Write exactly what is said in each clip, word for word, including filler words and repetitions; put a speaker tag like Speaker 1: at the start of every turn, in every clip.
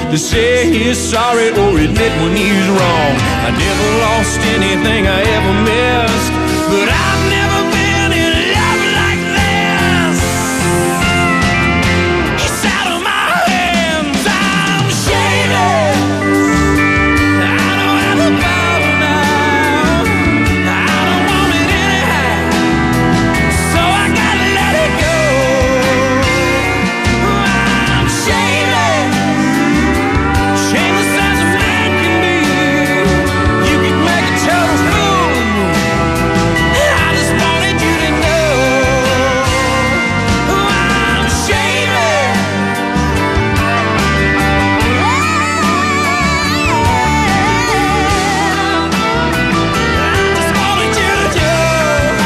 Speaker 1: to say he's sorry or admit when he's wrong. I never lost anything I ever missed, but I've never been in love like this. It's out of my hands, I'm shady. I don't have the power now, I don't want it anyhow, so I gotta let it go. I'm shady, shameless as a man can be. You can make a total fool of me. I just wanted you to know I'm shady. I just wanted you to know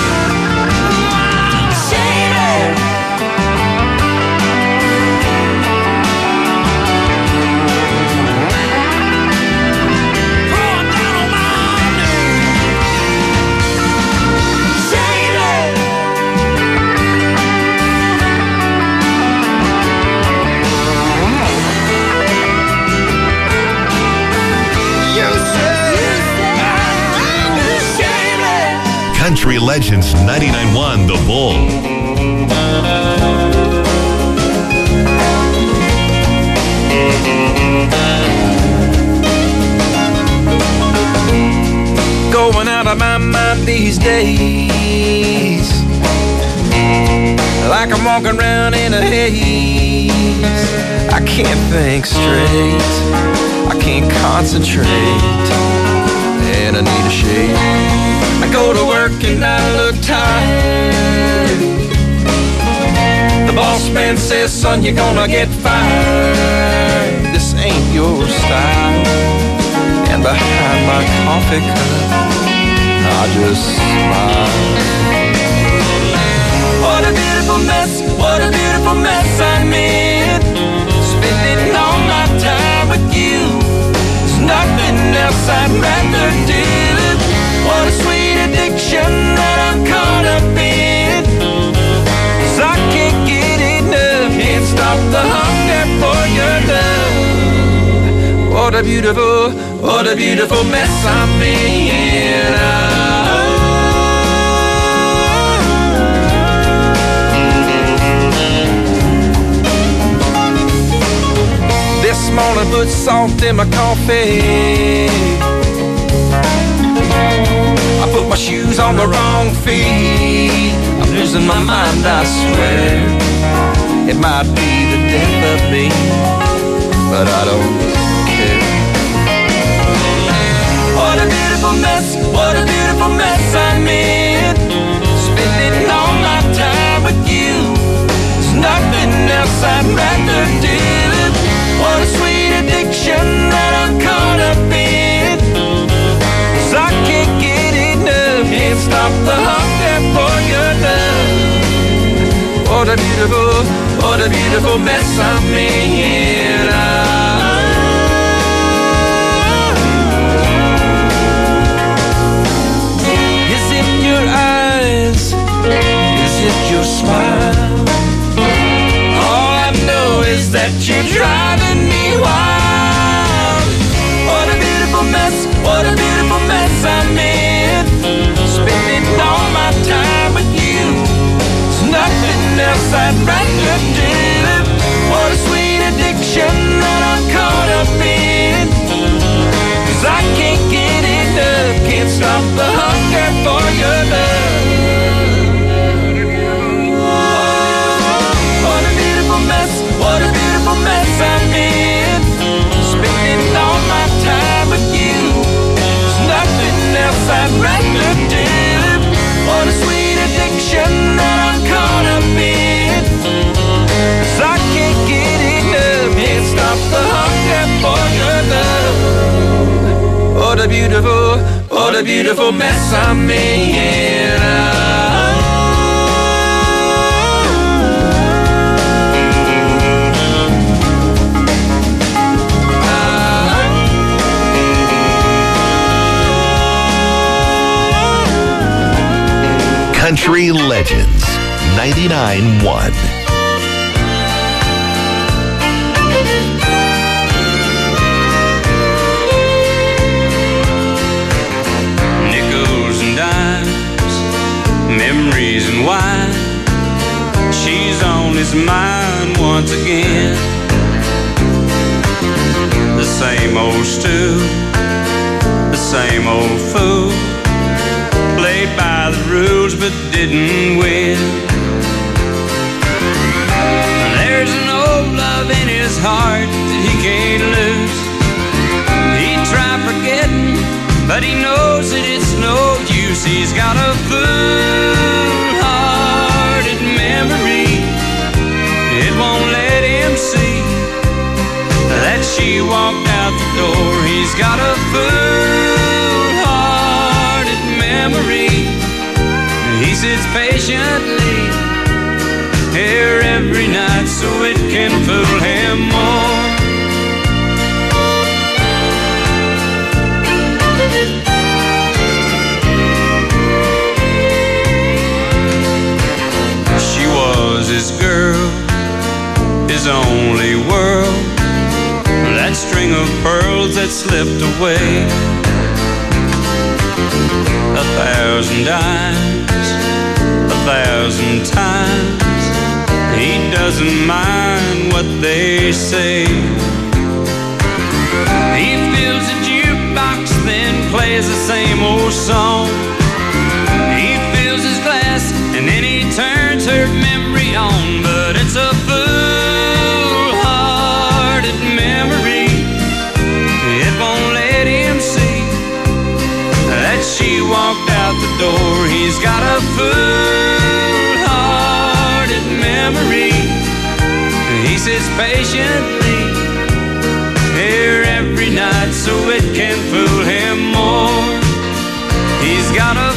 Speaker 1: I'm shady. Oh, I'm down on my knees. Shady. You say I'm shady.
Speaker 2: Country Legends ninety-nine point one The Bull.
Speaker 1: Going out of my mind these days, like I'm walking around in a haze. I can't think straight, I can't concentrate, and I need a shade. I go to work and I look tired. The boss man says, son, you're gonna get fired. This ain't your style. And behind my coffee cup, I just smile. What a beautiful mess, what a beautiful mess I'm in. Spending all my time with you, there's nothing else I'd rather do. What a sweet addiction that I'm caught up in, 'cause I can't get enough, can't stop the hunger for your love. What a beautiful, what a beautiful mess I'm in. This morning put salt in my coffee, I put my shoes on the wrong feet. I'm losing my mind, I swear. It might be the death of me, but I don't care. What a beautiful mess, what a beautiful mess I'm in. Spending all my time with you, there's nothing else I'd rather do. What a sweet addiction that I'm caught up in, 'cause I can't get enough, can't stop the hunger for your love. What a beautiful, what a beautiful mess I'm in. Is it your eyes? Is it your smile? All I know is that you're driving me wild. What a beautiful mess, what a beautiful mess I'm in. Spending all my time with you, there's nothing else I'd rather do. What a sweet addiction that I'm caught up in, 'cause I can't get enough, can't stop the hunger for your love. What a beautiful mess, what a beautiful mess I'm in. Spending all my time with you, there's nothing else I'd rather do. What a sweet addiction that I'm caught up in, 'cause I can't get enough, can't stop the hunger for your love. What a beautiful, what a beautiful mess I'm in.
Speaker 2: Country Legends ninety-nine point one.
Speaker 3: same old stew, the same old fool. Played by the rules but didn't win. There's an old love in his heart that he can't lose. He'd try forgetting, but he knows that it's no use. He's got a fool-hearted memory. It won't let him see that she walked out the door. He's got a fool-hearted memory. He sits patiently here every night so it can fool him more. She was his girl, his only world, that string of pearls that slipped away. A thousand dimes, a thousand times, he doesn't mind what they say. He fills a jukebox, then plays the same old song. He fills his glass, and then he turns her memory on. But it's a fool-hearted memory. It won't let him see that she walked out the door. He's got a fool-hearted memory. He sits patiently here every night so it can fool him more. He's got a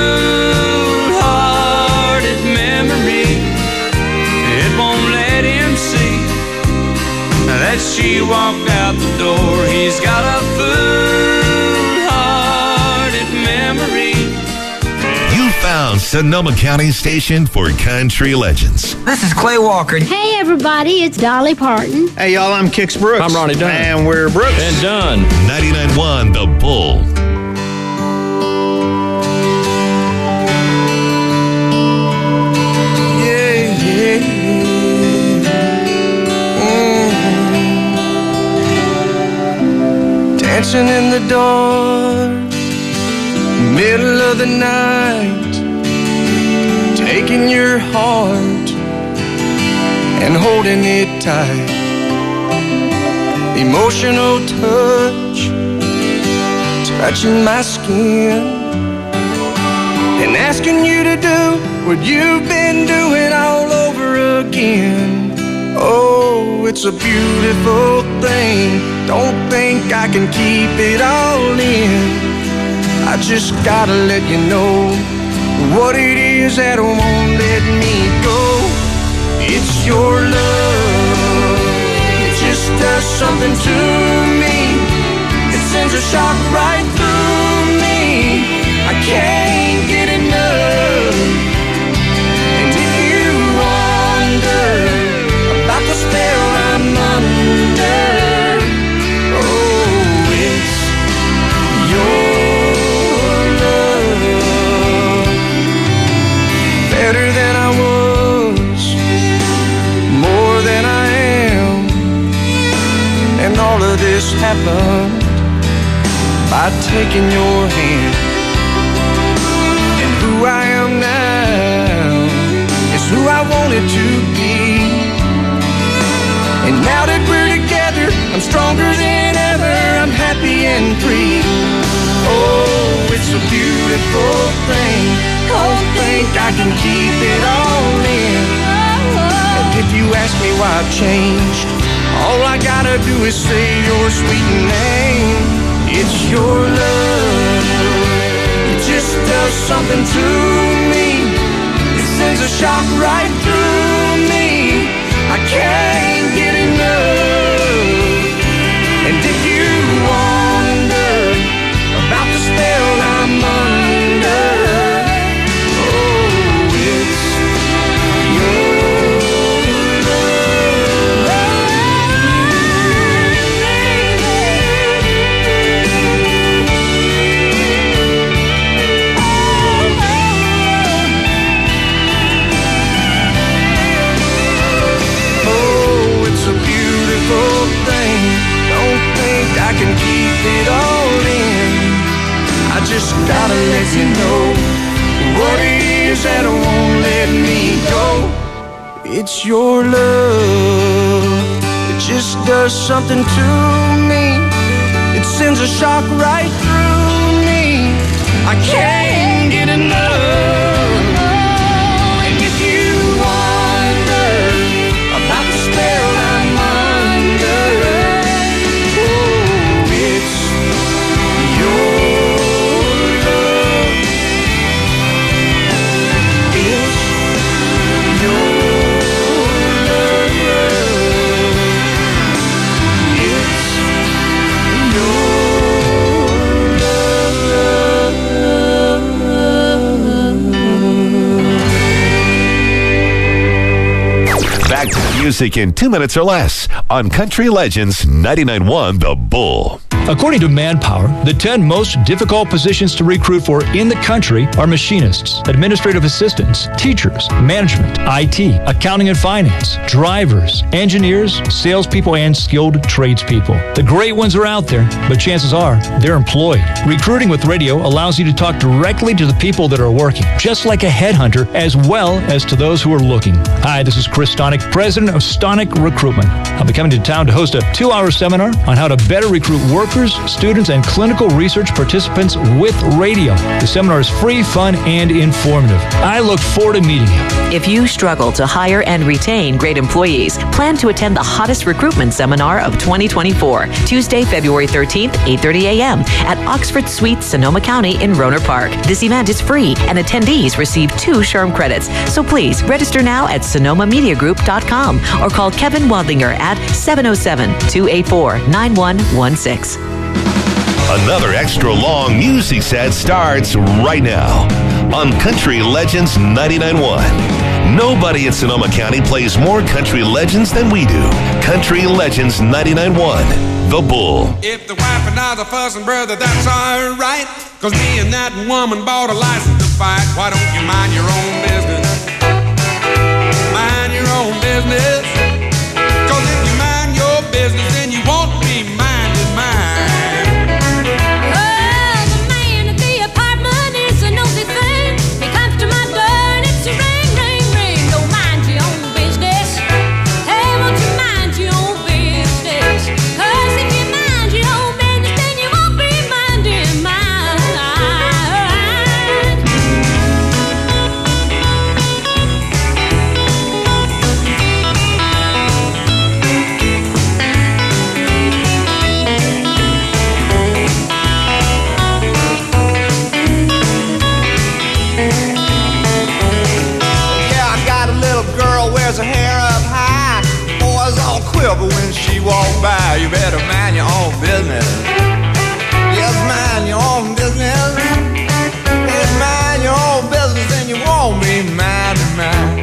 Speaker 3: fool-hearted memory. It won't let him see that she walked out the door. He's got a fool-hearted memory.
Speaker 2: You found Sonoma County's station for country legends.
Speaker 4: This is Clay Walker.
Speaker 5: Hey, everybody, it's Dolly Parton.
Speaker 6: Hey, y'all, I'm Kix Brooks.
Speaker 7: I'm Ronnie Dunn.
Speaker 6: And we're Brooks.
Speaker 7: And Dunn.
Speaker 2: ninety-nine point one The Bull.
Speaker 1: Yeah, yeah, yeah. Mm. Dancing in the dark, middle of the night, taking your heart and holding it tight. Emotional touch, touching my skin, and asking you to do what you've been doing all over again. Oh, it's a beautiful thing. Don't think I can keep it all in. I just gotta let you know what it is that won't let me go. It's your love. It just does something to me. It sends a shock right through me. I can't get enough. And if you wonder about the spell I'm under, oh, it's your love. Better than I was, more than I am. And all of this happened by taking your hand. And who I am now is who I wanted to be. And now that we're together, I'm stronger than ever. I'm happy and free. Oh, it's a beautiful thing. Don't think I can keep it all in. And if you ask me why I've changed, all I gotta do is say your sweet name. It's your love. It just does something to me. It sends a shock right through me. I can't get enough. And if you wonder about the spell I'm under, oh, it's your oh, Does he know what it is that won't let me go? It's your love. It just does something to me. It sends a shock right through me. I can't get enough. And if you wonder about the spell I'm under, oh, it's your love. It's your love. It's
Speaker 2: Back to the music in two minutes or less on Country Legends ninety-nine point one The Bull.
Speaker 4: According to Manpower, the ten most difficult positions to recruit for in the country are machinists, administrative assistants, teachers, management, I T, accounting and finance, drivers, engineers, salespeople, and skilled tradespeople. The great ones are out there, but chances are they're employed. Recruiting with radio allows you to talk directly to the people that are working, just like a headhunter, as well as to those who are looking. Hi, this is Chris Stonick, president of Stonick Recruitment. I'll be coming to town to host a two-hour seminar on how to better recruit workers, students, and clinical research participants with radio. The seminar is free, fun, and informative. I look forward to meeting you.
Speaker 6: If you struggle to hire and retain great employees, plan to attend the hottest recruitment seminar of twenty twenty-four, Tuesday, February thirteenth, eight thirty a.m. at Oxford Suites, Sonoma County in Rohnert Park. This event is free, and attendees receive two SHRM credits. So please register now at sonoma media group dot com or call Kevin Wadlinger at seven oh seven, two eight four, nine one one six.
Speaker 2: Another extra long music set starts right now on Country Legends ninety-nine point one. Nobody in Sonoma County plays more country legends than we do. Country Legends ninety-nine point one, The Bull.
Speaker 7: If the wife and I's a fussing, brother, that's all right. Cause me and that woman bought a license to fight. Why don't you mind your own business? Mind your own business. Cause if you mind your business, then you won't be minding mine.
Speaker 1: When she walk by, you better mind your own business. Just mind your own business. Just mind your own business, and you won't be minding mine.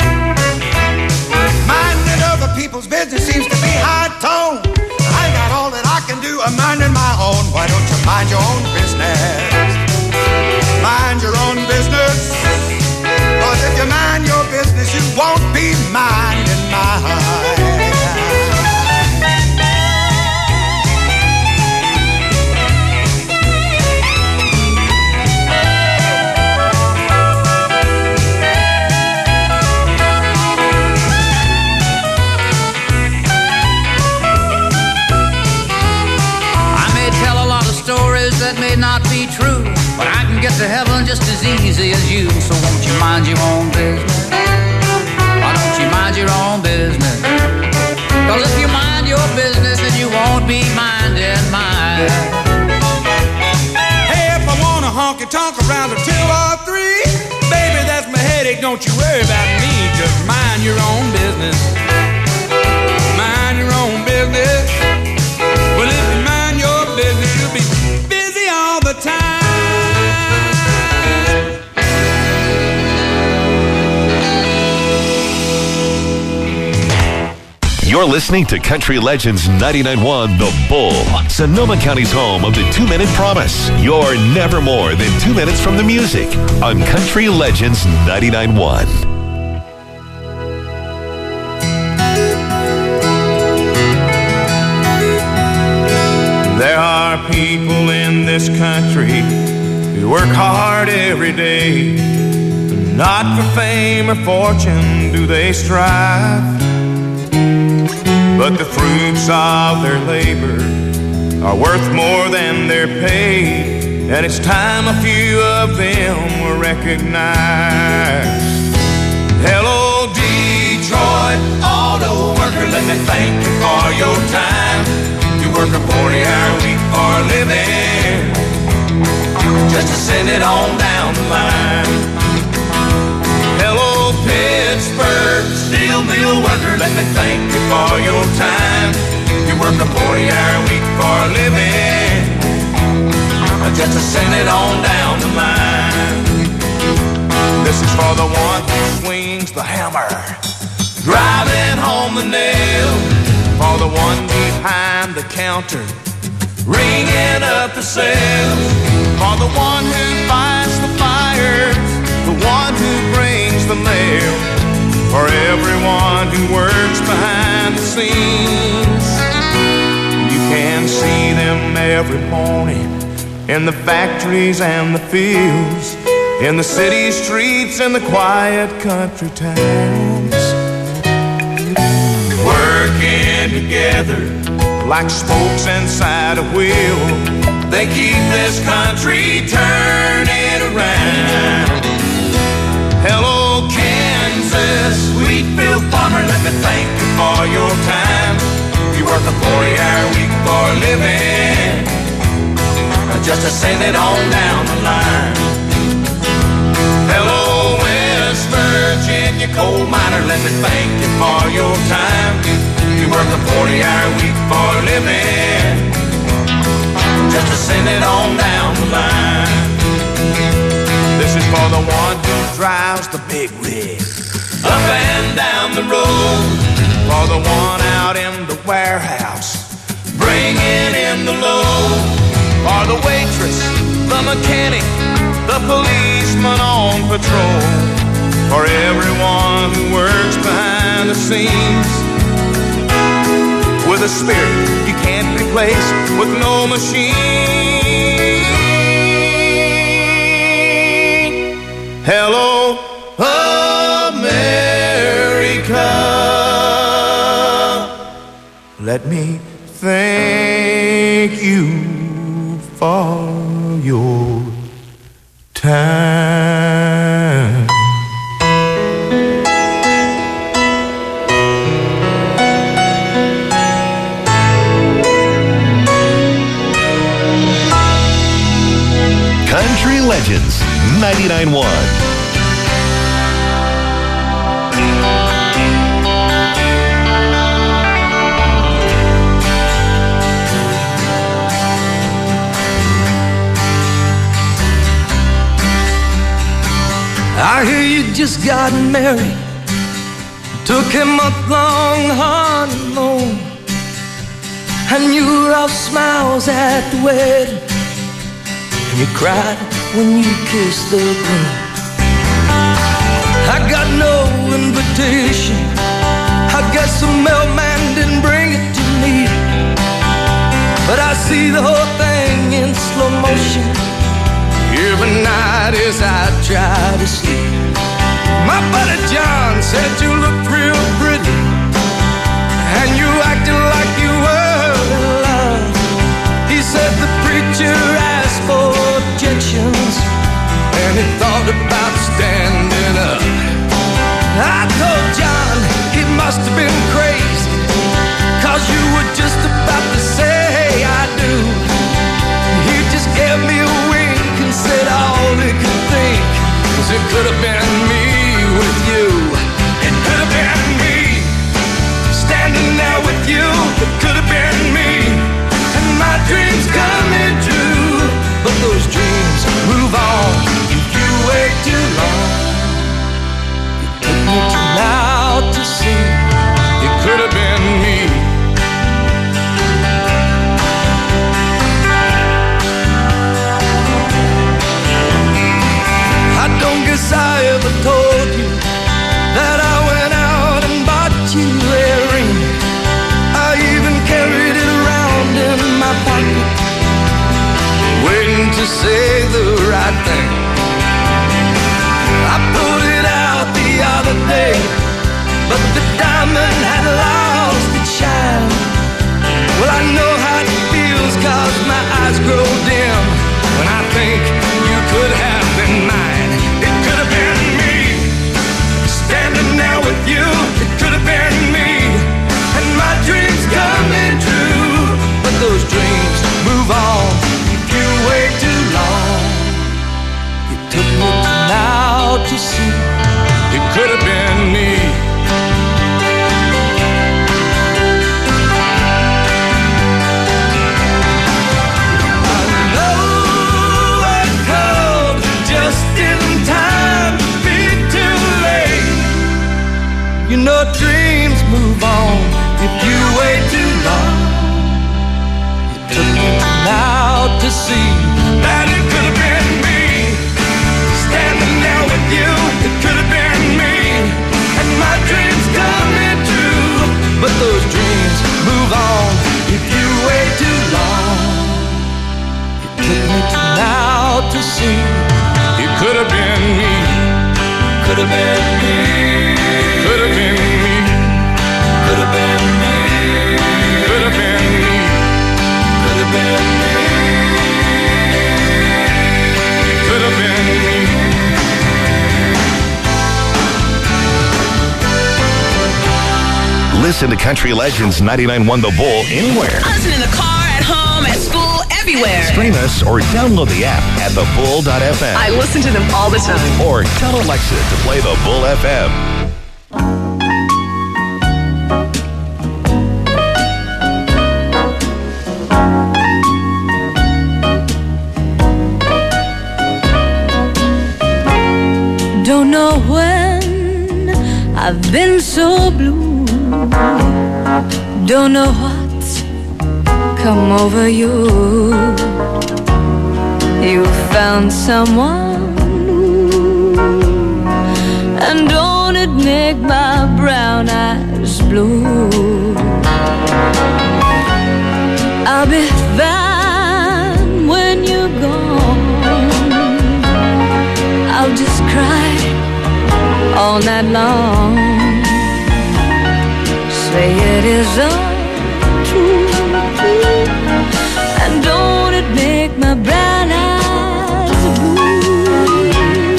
Speaker 1: Minding other people's business seems to be high tone. I got all that I can do. I'm minding my own. Why don't you mind your own business? Mind your own business. Cause if you mind your business, you won't be minding mine.
Speaker 3: That may not be true, but I can get to heaven just as easy as you. So won't you mind your own business? Why don't you mind your own business? Cause if you mind your business, then you won't be minding mine.
Speaker 7: Hey, if I wanna honky tonk around the two or three, baby, that's my headache. Don't you worry about me. Just mind your own business. Mind your own business. Well, if you mind your business, you'll be busy all the time.
Speaker 2: You're listening to Country Legends ninety-nine point one The Bull, Sonoma County's home of the two-minute promise. You're never more than two minutes from the music on Country Legends ninety-nine point one.
Speaker 1: There are people in this country
Speaker 7: who work hard every day. Not for fame or fortune do they strive, but the fruits of their labor are worth more than their pay, and it's time a few of them were recognized. Hello, Detroit auto worker, let me thank you for your time. You work a forty-hour week for a living, just to send it on down the line. Hello, Pittsburgh steel mill worker, let me thank you for your time. You work a forty-hour week for a living, just to send it on down the line. This is for the one who swings the hammer, driving home the nail. For the one behind the counter, ringing up the sales. For the one who fights the fires, the one who brings the mail. For everyone who works behind the scenes. You can see them every morning in the factories and the fields, in the city streets and the quiet country towns, working together like spokes inside a wheel. They keep this country turning around. Hello, Kansas wheatfield farmer, let me thank you for your time. You work a forty-hour week for a living, just to send it on down the line. Hello, West Virginia coal miner, let me thank you for your time. You work a forty-hour week for a living, just to send it on down the line. This is for the one who drives the big rig up and down the road. For the one out in the warehouse, bringing in the load. For the waitress, the mechanic, the policeman on patrol. For everyone who works behind the scenes, with a spirit you can't replace with no machine. Hello, America. Let me thank you for your time.
Speaker 2: Country Legends ninety-nine point one.
Speaker 1: I hear you just got married, took a month-long honeymoon, and you were all smiles at the wedding, and you cried when you kissed the groom. I got no invitation, I guess the mailman didn't bring it to me, but I see the whole thing in slow motion every night as I try to sleep. My buddy John said you looked real pretty, and you acted like you were in love. He said the preacher asked for objections, and he thought about standing up. I told John he must have been crazy, 'cause you were just about to say I do. He just gave me a wink and said all he could think was it could have been me with you. It could have been me You know dreams move on if you wait too long. It took me now to see that it could have been me, standing there with you. It could have been me, and my dreams coming true. But those dreams move on if you wait too long. It took me to now to see it could have been me, could have been me, could have been me, could have been me, could have been me, could have been me, could have been me.
Speaker 2: Listen to Country Legends ninety-nine point one The Bull anywhere.
Speaker 8: Listen in the car, at home, at school, everywhere.
Speaker 2: Stream us or download the app at the bull dot f m.
Speaker 8: I listen to them all the time.
Speaker 2: Or tell Alexa to play the Bull F M.
Speaker 9: Don't know when I've been so blue. Don't know what's come over you. You found someone new, and don't it make my brown eyes blue? I'll be fine when you're gone. I'll just cry all night long. Say it isn't true, and don't it make my brown eyes blue?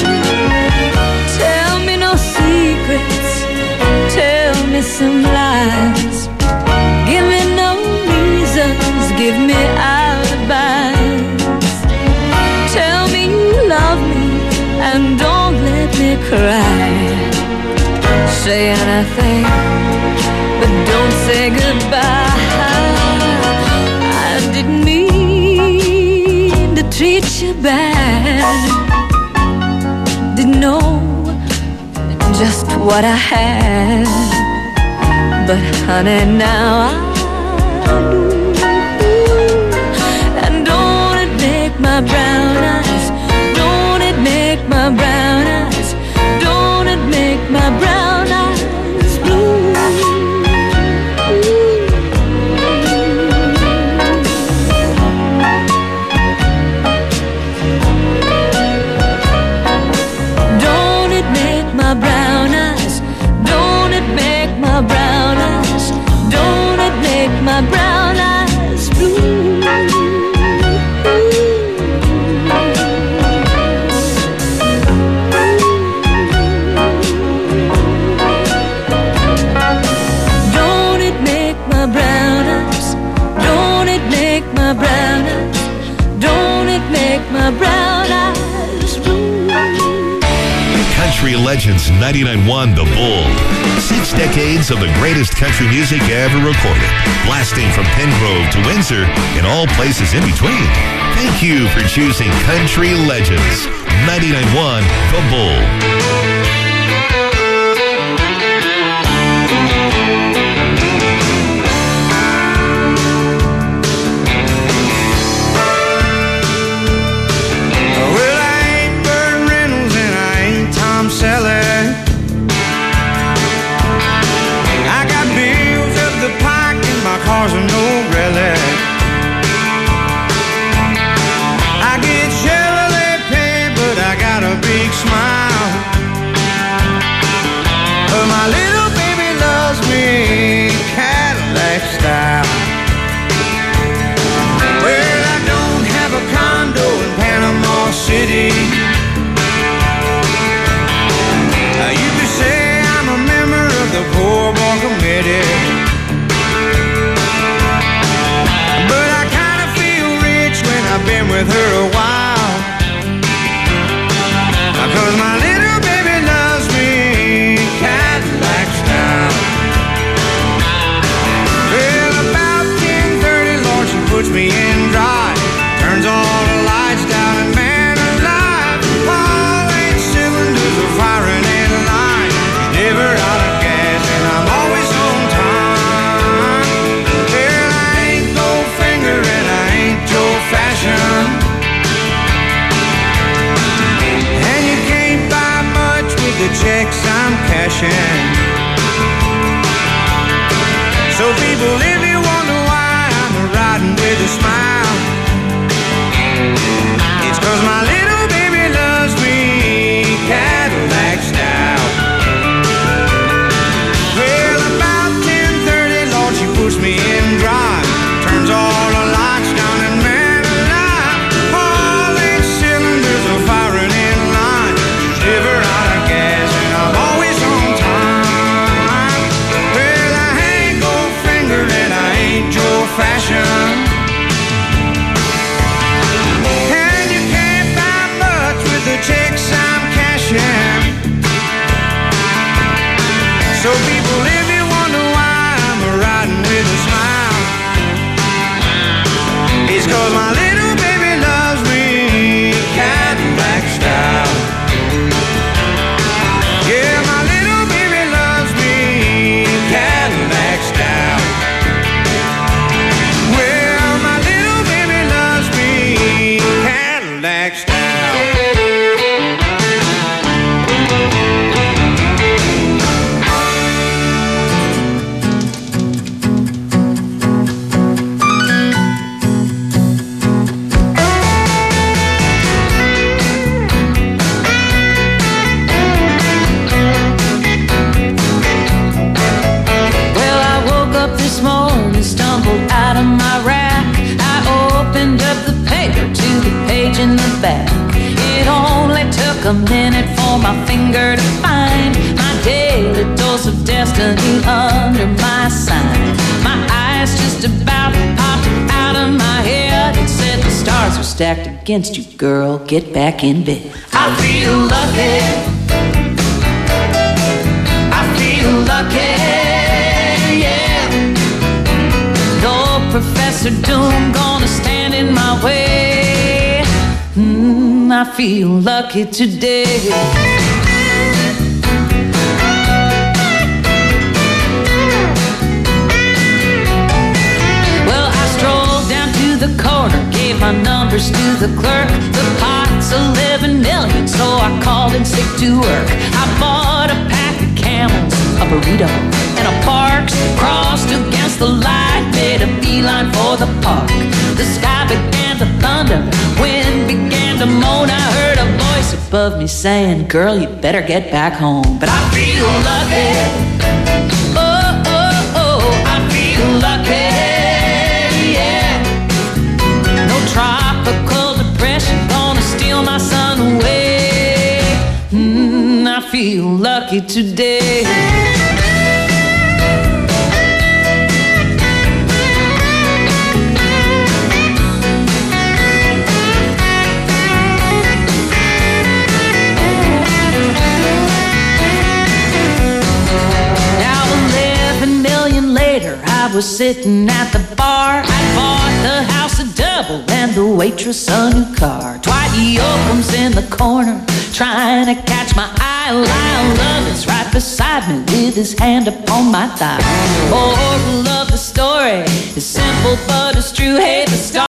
Speaker 9: Tell me no secrets, tell me some lies. Give me no reasons, give me alibis. Tell me you love me and don't let me cry. Say anything, but don't say goodbye. I didn't mean to treat you bad. Didn't know just what I had, but honey, now I do. And don't it make my brown eyes, don't it make my brown eyes, don't it make my brown eyes blue? Don't it make my brown eyes, don't it make my brown eyes, don't it make my brown eyes blue? Don't it make my brown eyes, don't it make my brown eyes, don't it make my brown eyes blue?
Speaker 2: Country Legends ninety-nine point one The Bull. Six decades of the greatest country music ever recorded. Blasting from Pengrove to Windsor and all places in between. Thank you for choosing Country Legends ninety-nine point one The Bull.
Speaker 7: Cars are no relic. I get Chevrolet pay, but I got a big smile. But my little baby loves me Cadillac style. Well, I don't have a condo in Panama City. Uh, you could say I'm a member of the Poor Boy Committee. I've been with her a while, 'cause my little baby loves me Cadillac style. Well, about ten thirty, Lord, she puts me in drive, turns all the lights down, and man alive, all eight cylinders are firing in line. She's never out of gas. passion. So people, if you wonder why I'm riding with a smile, it's 'cause my little baby loves me Cadillac style. Well, about ten thirty, Lord, she puts me in drive, turns all the lights down and man alive, all eight cylinders are firing in line. She's never out of gas and I'm always on time. Well, I ain't gold fingered and I ain't Joe fashion, and you can't buy much with the checks I'm cashing. So people, if you wonder why I'm riding with a smile, it's 'cause my little baby loves me Cadillac style. Yeah, my little baby loves me Cadillac style. Well, my little baby loves me Cadillac style.
Speaker 9: Well, I woke up this morning, stumbled out of my rack. I opened up the paper to the page in the back. It only took a minute for my finger to find my daily dose of destiny under my sign. My eyes just about popped out of my head and said the stars are stacked against you, girl. Get back in bed. I feel lucky. I feel lucky. Yeah. No Professor Doom gonna stand in my way. Mm, I feel lucky today. Well, I strolled down to the corner, gave my numbers to the clerk. The pot's eleven million, so I called in sick to work. I bought a pack of Camels, a burrito, and a Parks. Crossed against the light, made a beeline for the park. The sky began to thunder, wind began to moan. I heard a voice above me saying, girl, you better get back home. But I feel lucky. Oh, oh, oh, I feel lucky. Yeah. No tropical depression gonna steal my sun away. Mm, I feel lucky today. I was sitting at the bar. I bought the house a double and the waitress a new car. Dwight Yoakam's in the corner trying to catch my eye. Lyle Lovett's right beside me with his hand upon my thigh. Moral of the story is simple but it's true. Hey, the star